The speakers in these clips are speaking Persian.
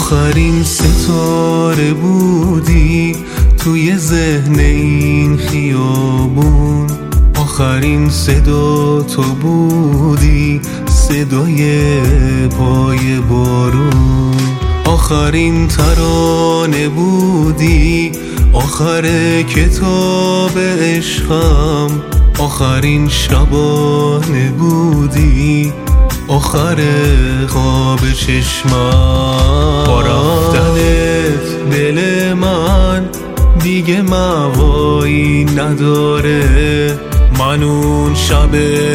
آخرین ستاره بودی توی ذهن این خیابون، آخرین صدا تو بودی، صدای پای بارون. آخرین ترانه بودی، آخر کتاب عشقم، آخرین شبانه بودی، آخر خواب چشمم. با رفتنت دل من دیگه موایی نداره، من اون شب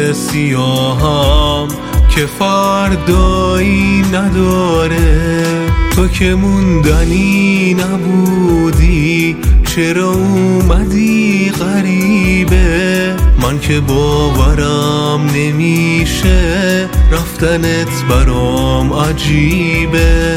سیاهم که فردایی نداره. تو که موندنی نبودی، چرا اومدی غریبه؟ من که باورم نمیشه، رفتنت برام عجیبه.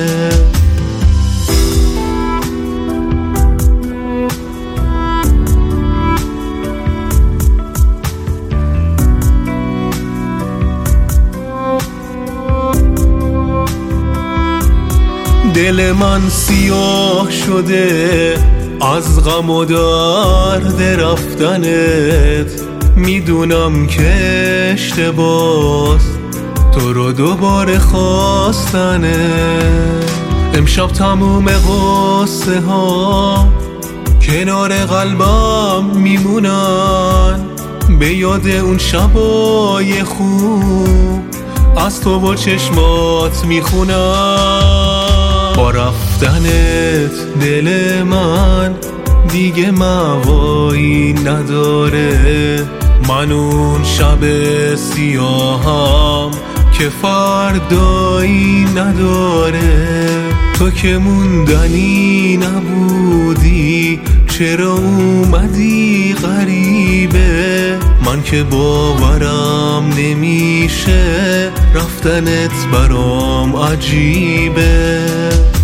دل من سیاه شده از غم و درد رفتنت، میدونم که اشتباس تو رو دوباره خواستنه. امشب تموم غصه ها کنار قلبم میمونن، به یاد اون شبای خوب از تو با چشمات میخونم. با رفتنت دل من دیگه موایی نداره، من اون شب سیاهم که فردایی نداره. تو که موندنی نبودی، چرا اومدی غریبه؟ من که باورم نمیشه، رفتنت برام عجیبه.